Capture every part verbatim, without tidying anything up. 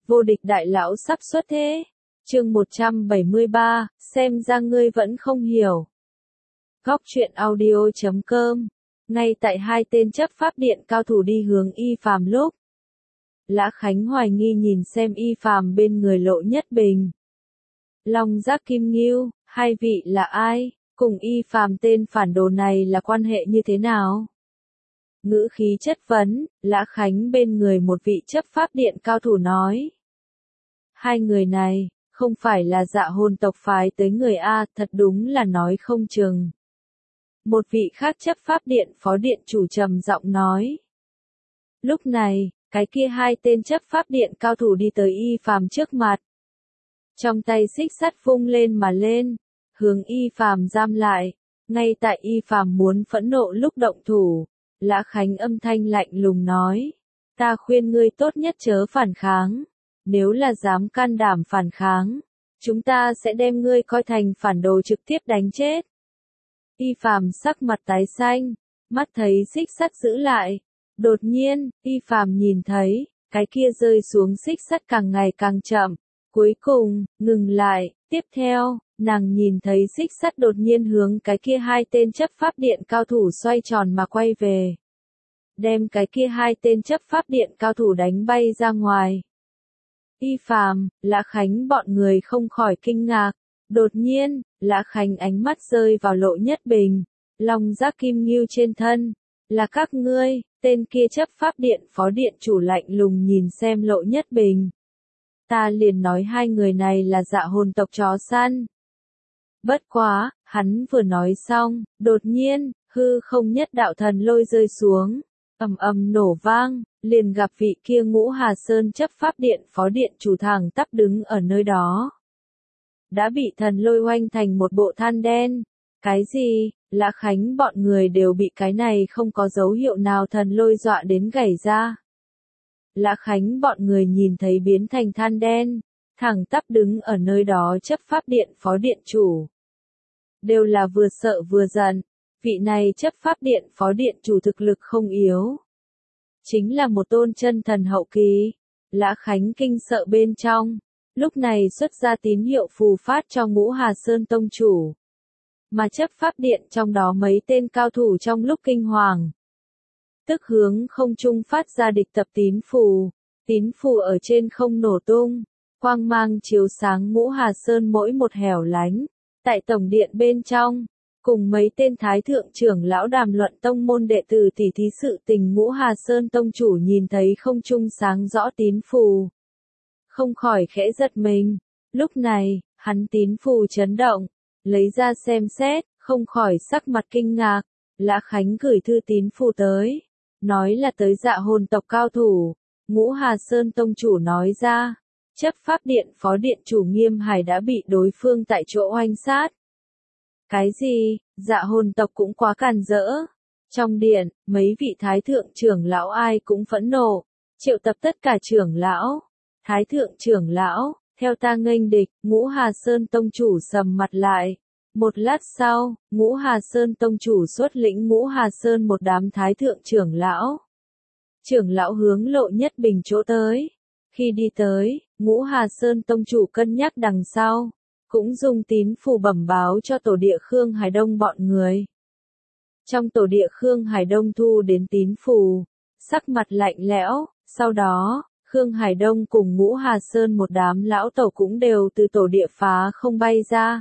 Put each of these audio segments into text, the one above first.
vô địch đại lão sắp xuất thế. Chương một trăm bảy mươi ba, xem ra ngươi vẫn không hiểu. Góc truyện audio chấm com. Ngay tại hai tên chấp pháp điện cao thủ đi hướng Y Phàm lúc, Lã Khánh hoài nghi nhìn xem Y Phàm bên người Lộ Nhất Bình. Long Giác Kim Ngưu, hai vị là ai? Cùng Y Phàm tên phản đồ này là quan hệ như thế nào? Ngữ khí chất vấn, Lã Khánh bên người một vị chấp pháp điện cao thủ nói. Hai người này, không phải là Dạ Hồn tộc phái tới người A, thật đúng là nói không chừng. Một vị khác chấp pháp điện phó điện chủ trầm giọng nói. Lúc này, cái kia hai tên chấp pháp điện cao thủ đi tới Y Phàm trước mặt. Trong tay xích sắt vung lên mà lên, hướng Y Phàm giam lại. Ngay tại Y Phàm muốn phẫn nộ lúc động thủ, Lã Khánh âm thanh lạnh lùng nói. Ta khuyên ngươi tốt nhất chớ phản kháng. Nếu là dám can đảm phản kháng, chúng ta sẽ đem ngươi coi thành phản đồ trực tiếp đánh chết. Y Phàm sắc mặt tái xanh, mắt thấy xích sắt giữ lại. Đột nhiên, Y Phàm nhìn thấy, cái kia rơi xuống xích sắt càng ngày càng chậm. Cuối cùng, ngừng lại, tiếp theo, nàng nhìn thấy xích sắt đột nhiên hướng cái kia hai tên chấp pháp điện cao thủ xoay tròn mà quay về. Đem cái kia hai tên chấp pháp điện cao thủ đánh bay ra ngoài. Y Phàm, Lã Khánh bọn người không khỏi kinh ngạc. Đột nhiên, Lã Khánh ánh mắt rơi vào Lộ Nhất Bình, Long Giác Kim Ngưu trên thân. Là các ngươi, tên kia chấp pháp điện phó điện chủ lạnh lùng nhìn xem Lộ Nhất Bình. Ta liền nói hai người này là Dạ Hồn tộc chó săn. Bất quá, hắn vừa nói xong, đột nhiên, hư không nhất đạo thần lôi rơi xuống, ầm ầm nổ vang, liền gặp vị kia Ngũ Hà Sơn chấp pháp điện phó điện chủ thẳng tắp đứng ở nơi đó. Đã bị thần lôi oanh thành một bộ than đen. Cái gì? Lã Khánh bọn người đều bị cái này không có dấu hiệu nào thần lôi dọa đến gãy ra. Lã Khánh bọn người nhìn thấy biến thành than đen, thẳng tắp đứng ở nơi đó chấp pháp điện phó điện chủ. Đều là vừa sợ vừa giận, vị này chấp pháp điện phó điện chủ thực lực không yếu. Chính là một tôn chân thần hậu kỳ. Lã Khánh kinh sợ bên trong, lúc này xuất ra tín hiệu phù phát cho Ngũ Hà Sơn tông chủ. Mà chấp pháp điện trong đó mấy tên cao thủ trong lúc kinh hoàng. Tức hướng không trung phát ra địch tập tín phù, tín phù ở trên không nổ tung, quang mang chiếu sáng Ngũ Hà Sơn mỗi một hẻo lánh, tại tổng điện bên trong, cùng mấy tên thái thượng trưởng lão đàm luận tông môn đệ tử tỉ thí sự tình. Ngũ Hà Sơn tông chủ nhìn thấy không trung sáng rõ tín phù, không khỏi khẽ giật mình. Lúc này, hắn tín phù chấn động, lấy ra xem xét, không khỏi sắc mặt kinh ngạc. Lã Khánh gửi thư tín phù tới, nói là tới Dạ Hồn tộc cao thủ. Ngũ Hà Sơn tông chủ nói ra, chấp pháp điện phó điện chủ Nghiêm Hải đã bị đối phương tại chỗ oanh sát. Cái gì? Dạ Hồn tộc cũng quá càn rỡ. Trong điện, mấy vị thái thượng trưởng lão ai cũng phẫn nộ, triệu tập tất cả trưởng lão. Thái thượng trưởng lão, theo ta nghênh địch. Ngũ Hà Sơn tông chủ sầm mặt lại. Một lát sau, Ngũ Hà Sơn tông chủ xuất lĩnh Ngũ Hà Sơn một đám thái thượng trưởng lão. Trưởng lão hướng Lộ Nhất Bình chỗ tới. Khi đi tới, Ngũ Hà Sơn tông chủ cân nhắc đằng sau, cũng dùng tín phù bẩm báo cho tổ địa Khương Hải Đông bọn người. Trong tổ địa Khương Hải Đông thu đến tín phù, sắc mặt lạnh lẽo. Sau đó, Khương Hải Đông cùng Ngũ Hà Sơn một đám lão tổ cũng đều từ tổ địa phá không bay ra.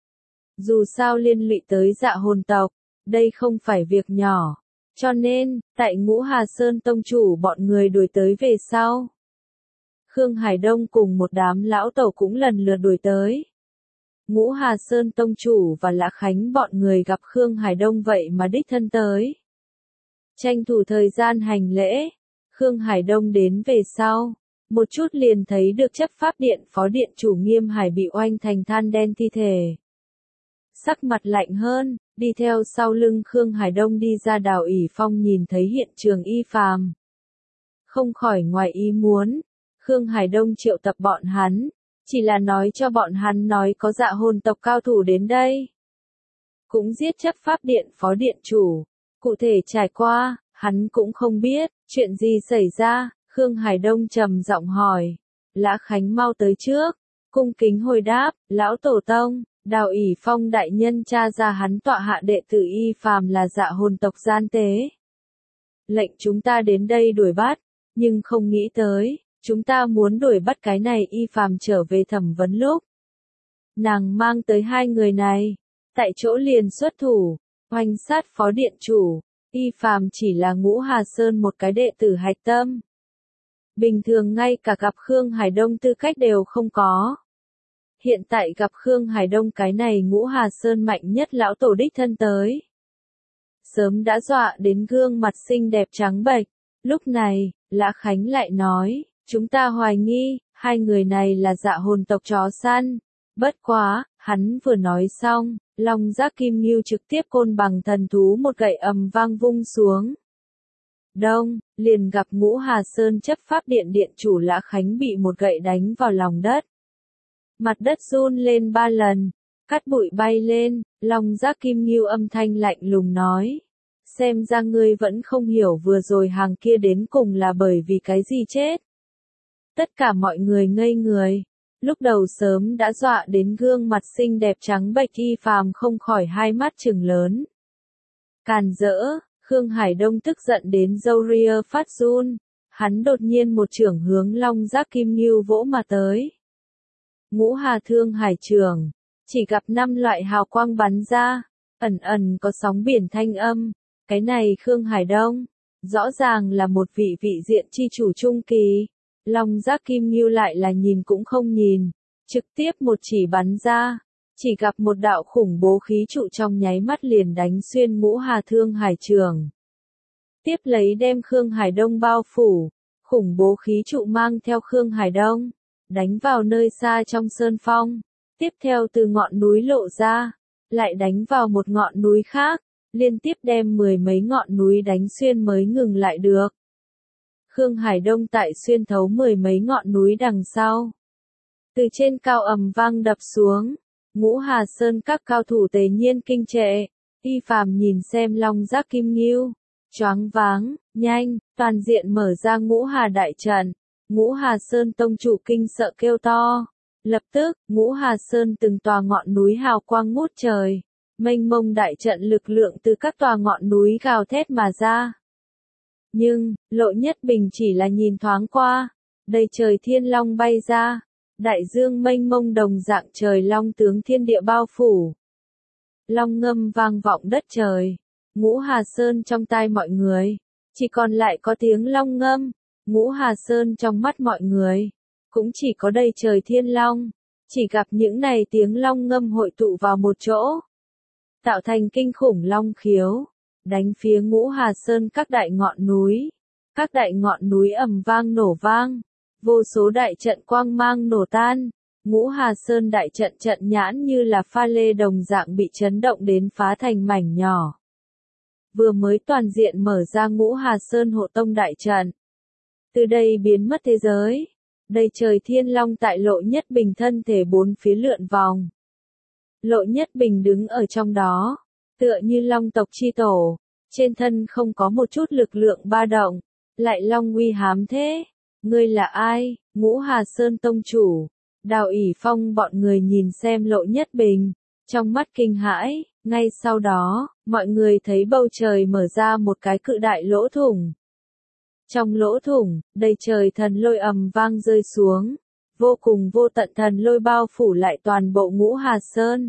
Dù sao liên lụy tới Dạ Hồn tộc, đây không phải việc nhỏ. Cho nên, tại Ngũ Hà Sơn tông chủ bọn người đuổi tới về sau, Khương Hải Đông cùng một đám lão tổ cũng lần lượt đuổi tới. Ngũ Hà Sơn tông chủ và Lã Khánh bọn người gặp Khương Hải Đông vậy mà đích thân tới. Tranh thủ thời gian hành lễ, Khương Hải Đông đến về sau, một chút liền thấy được chấp pháp điện phó điện chủ Nghiêm Hải bị oanh thành than đen thi thể. Sắc mặt lạnh hơn, đi theo sau lưng Khương Hải Đông đi ra Đào ỷ Phong nhìn thấy hiện trường Y Phàm, không khỏi ngoài ý muốn. Khương Hải Đông triệu tập bọn hắn, chỉ là nói cho bọn hắn nói có Dạ Hồn tộc cao thủ đến đây, cũng giết chấp pháp điện phó điện chủ. Cụ thể trải qua, hắn cũng không biết. Chuyện gì xảy ra? Khương Hải Đông trầm giọng hỏi. Lã Khánh mau tới trước, cung kính hồi đáp, lão tổ tông, Đào ỷ phong đại nhân cha ra hắn tọa hạ đệ tử Y Phàm là dạ hồn tộc gian tế. Lệnh chúng ta đến đây đuổi bắt, nhưng không nghĩ tới, chúng ta muốn đuổi bắt cái này Y Phàm trở về thẩm vấn lúc. Nàng mang tới hai người này, tại chỗ liền xuất thủ, oanh sát phó điện chủ, Y Phàm chỉ là Ngũ Hà Sơn một cái đệ tử hạch tâm. Bình thường ngay cả gặp Khương Hải Đông tư cách đều không có. Hiện tại gặp Khương Hải Đông cái này Ngũ Hà Sơn mạnh nhất lão tổ đích thân tới. Sớm đã dọa đến gương mặt xinh đẹp trắng bệch. Lúc này, Lã Khánh lại nói, chúng ta hoài nghi, hai người này là dạ hồn tộc chó săn. Bất quá, hắn vừa nói xong, Long Giác Kim Ngưu trực tiếp côn bằng thần thú một gậy ầm vang vung xuống. Đông, liền gặp Ngũ Hà Sơn chấp pháp điện điện chủ Lã Khánh bị một gậy đánh vào lòng đất. Mặt đất run lên ba lần, cát bụi bay lên, Long Giác Kim Ngưu âm thanh lạnh lùng nói. Xem ra ngươi vẫn không hiểu vừa rồi hàng kia đến cùng là bởi vì cái gì chết. Tất cả mọi người ngây người. Lúc đầu sớm đã dọa đến gương mặt xinh đẹp trắng bệch Y Phàm không khỏi hai mắt trừng lớn. Càn rỡ, Khương Hải Đông tức giận đến râu ria phát run, hắn đột nhiên một chưởng hướng Long Giác Kim Ngưu vỗ mà tới. Ngũ Hà Thương Hải Trường, chỉ gặp năm loại hào quang bắn ra, ẩn ẩn có sóng biển thanh âm, cái này Khương Hải Đông, rõ ràng là một vị vị diện chi chủ trung kỳ. Long Giác Kim Ngưu lại là nhìn cũng không nhìn, trực tiếp một chỉ bắn ra, chỉ gặp một đạo khủng bố khí trụ trong nháy mắt liền đánh xuyên Ngũ Hà Thương Hải Trường. Tiếp lấy đem Khương Hải Đông bao phủ, khủng bố khí trụ mang theo Khương Hải Đông, đánh vào nơi xa trong sơn phong, tiếp theo từ ngọn núi lộ ra, lại đánh vào một ngọn núi khác, liên tiếp đem mười mấy ngọn núi đánh xuyên mới ngừng lại được. Khương Hải Đông tại xuyên thấu mười mấy ngọn núi đằng sau. Từ trên cao ầm vang đập xuống, Ngũ Hà Sơn các cao thủ tề nhiên kinh trệ, Y Phàm nhìn xem Long Giác Kim Ngưu, choáng váng, nhanh, toàn diện mở ra Ngũ Hà đại trận, Ngũ Hà Sơn tông chủ kinh sợ kêu to. Lập tức, Ngũ Hà Sơn từng tòa ngọn núi hào quang ngút trời, mênh mông đại trận lực lượng từ các tòa ngọn núi gào thét mà ra. Nhưng, Lộ Nhất Bình chỉ là nhìn thoáng qua, đầy trời thiên long bay ra, đại dương mênh mông đồng dạng trời long tướng thiên địa bao phủ. Long ngâm vang vọng đất trời, Ngũ Hà Sơn trong tai mọi người, chỉ còn lại có tiếng long ngâm, Ngũ Hà Sơn trong mắt mọi người, cũng chỉ có đầy trời thiên long, chỉ gặp những này tiếng long ngâm hội tụ vào một chỗ, tạo thành kinh khủng long khiếu. Đánh phía Ngũ Hà Sơn các đại ngọn núi, các đại ngọn núi ầm vang nổ vang, vô số đại trận quang mang nổ tan, Ngũ Hà Sơn đại trận trận nhãn như là pha lê đồng dạng bị chấn động đến phá thành mảnh nhỏ. Vừa mới toàn diện mở ra Ngũ Hà Sơn hộ tông đại trận, từ đây biến mất thế giới, đầy trời thiên long tại Lộ Nhất Bình thân thể bốn phía lượn vòng. Lộ Nhất Bình đứng ở trong đó, tựa như long tộc chi tổ, trên thân không có một chút lực lượng ba động, lại long uy hám thế. Ngươi là ai? Ngũ Hà Sơn tông chủ. Đào ỷ phong bọn người nhìn xem Lộ Nhất Bình, trong mắt kinh hãi, ngay sau đó, mọi người thấy bầu trời mở ra một cái cự đại lỗ thủng. Trong lỗ thủng, đầy trời thần lôi ầm vang rơi xuống, vô cùng vô tận thần lôi bao phủ lại toàn bộ Ngũ Hà Sơn.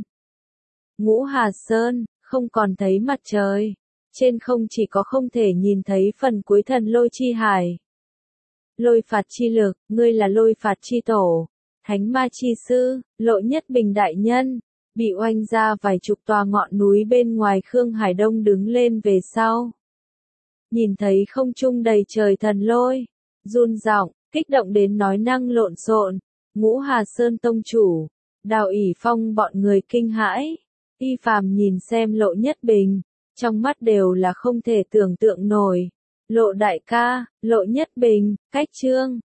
Ngũ Hà Sơn, không còn thấy mặt trời, trên không chỉ có không thể nhìn thấy phần cuối thần lôi chi hải. Lôi phạt chi lực, ngươi là lôi phạt chi tổ, thánh ma chi sư, Lộ Nhất Bình đại nhân, bị oanh ra vài chục tòa ngọn núi bên ngoài Khương Hải Đông đứng lên về sau. Nhìn thấy không trung đầy trời thần lôi, run giọng, kích động đến nói năng lộn xộn. Ngũ Hà Sơn tông chủ, Đào ỷ phong bọn người kinh hãi. Y Phàm nhìn xem Lộ Nhất Bình, trong mắt đều là không thể tưởng tượng nổi. Lộ đại ca, Lộ Nhất Bình, cách chương.